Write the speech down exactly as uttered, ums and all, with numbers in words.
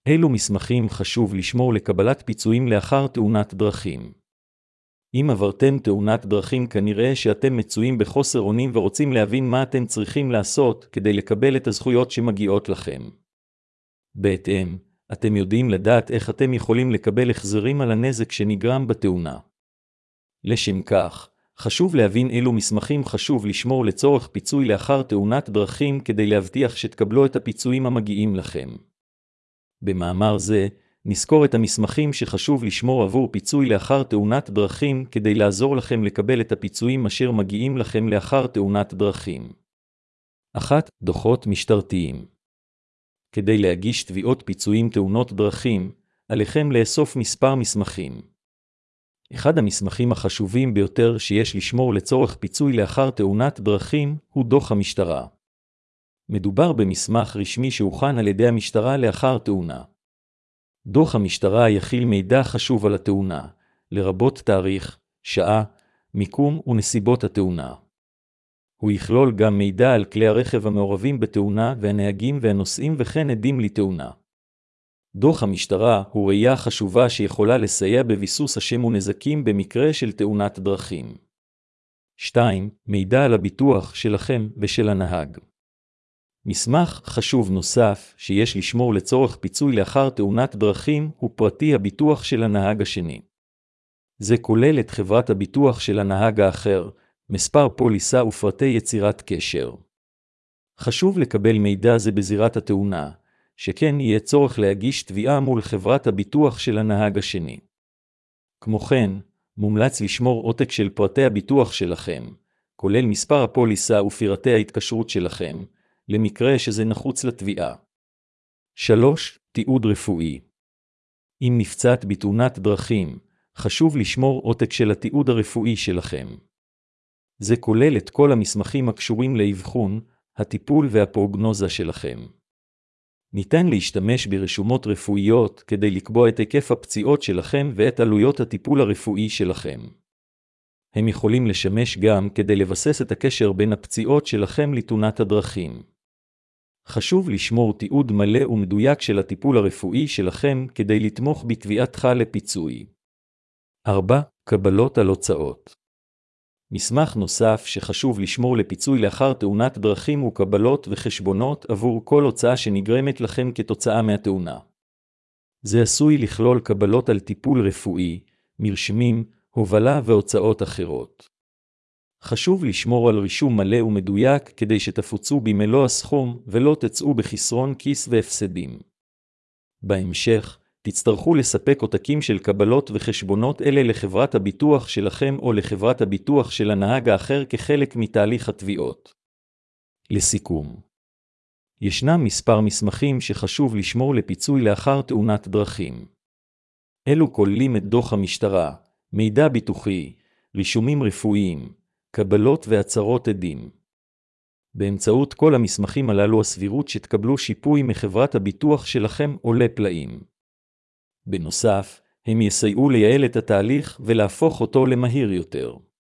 אילו מסמכים חשוב לשמור לקבלת פיצויים לאחר תאונת דרכים? אם עברתם תאונת דרכים, כנראה שאתם מצויים בחוסר אונים ורוצים להבין מה אתם צריכים לעשות כדי לקבל את הזכויות שמגיעות לכם. בהתאם, אתם יודעים לדעת איך אתם יכולים לקבל החזרים על הנזק שנגרם בתאונה. לשם כך, חשוב להבין אילו מסמכים חשוב לשמור לצורך פיצוי לאחר תאונת דרכים כדי להבטיח שתקבלו את הפיצויים המגיעים לכם. במאמר זה, נזכור את המסמכים שחשוב לשמור עבור פיצוי לאחר תאונת דרכים כדי לעזור לכם לקבל את הפיצויים אשר מגיעים לכם לאחר תאונת דרכים. אחת. דוחות משטרתיים. כדי להגיש תביעות פיצויים תאונות דרכים, עליכם לאסוף מספר מסמכים. אחד המסמכים החשובים ביותר שיש לשמור לצורך פיצוי לאחר תאונת דרכים הוא דוח המשטרה. מדובר במסמך רשמי שהוכן על ידי המשטרה לאחר תאונה. דוח המשטרה יכיל מידע חשוב על התאונה, לרבות תאריך, שעה, מיקום ונסיבות התאונה. הוא יכלול גם מידע על כלי הרכב המעורבים בתאונה והנהגים והנוסעים וכן עדים לתאונה. דוח המשטרה הוא ראייה חשובה שיכולה לסייע בביסוס אשם ונזקים במקרה של תאונת דרכים. שתיים. מידע על הביטוח שלכם ושל הנהג. מסמך חשוב נוסף שיש לשמור לצורך פיצוי לאחר תאונת דרכים הוא פרטי הביטוח של הנהג השני. זה כולל את חברת הביטוח של הנהג האחר, מספר פוליסה ופרטי יצירת קשר. חשוב לקבל מידע זה בזירת התאונה, שכן יהיה צורך להגיש תביעה מול חברת הביטוח של הנהג השני. כמו כן, מומלץ לשמור עותק של פרטי הביטוח שלכם, כולל מספר הפוליסה ופרטי ההתקשרות שלכם, למקרה שזה נחוץ לתביעה. שלוש. תיעוד רפואי. אם נפצעת בתאונת דרכים, חשוב לשמור עותק של התיעוד הרפואי שלכם. זה כולל את כל המסמכים הקשורים לאבחון, הטיפול והפרוגנוזה שלכם. ניתן להשתמש ברשומות רפואיות כדי לקבוע את היקף הפציעות שלכם ואת עלויות הטיפול הרפואי שלכם. הם יכולים לשמש גם כדי לבסס את הקשר בין הפציעות שלכם לתאונת הדרכים. חשוב לשמור תיעוד מלא ומדויק של הטיפול הרפואי שלכם כדי לתמוך בתביעתך לפיצוי. ארבע. קבלות על הוצאות. מסמך נוסף שחשוב לשמור לפיצוי לאחר תאונת דרכים הוא קבלות וחשבונות עבור כל הוצאה שנגרמת לכם כתוצאה מהתאונה. זה עשוי לכלול קבלות על טיפול רפואי, מרשמים, הובלה והוצאות אחרות. חשוב לשמור על רישום מלא ומדויק כדי שתפוצו במלוא הסכום ולא תצאו בחסרון כיס והפסדים. בהמשך, תצטרכו לספק עותקים של קבלות וחשבונות אלה לחברת הביטוח שלכם או לחברת הביטוח של הנהג האחר כחלק מתהליך התביעות. לסיכום, ישנם מספר מסמכים שחשוב לשמור לפיצוי לאחר תאונת דרכים. אלו כוללים את דוח המשטרה, מידע ביטוחי, רישומים רפואיים, קבלות והצהרות עדים. באמצעות כל המסמכים הללו הסבירות שתקבלו שיפוי מחברת הביטוח שלכם עולה פלאים. בנוסף, הם יסייעו לייעל את התהליך ולהפוך אותו למהיר יותר.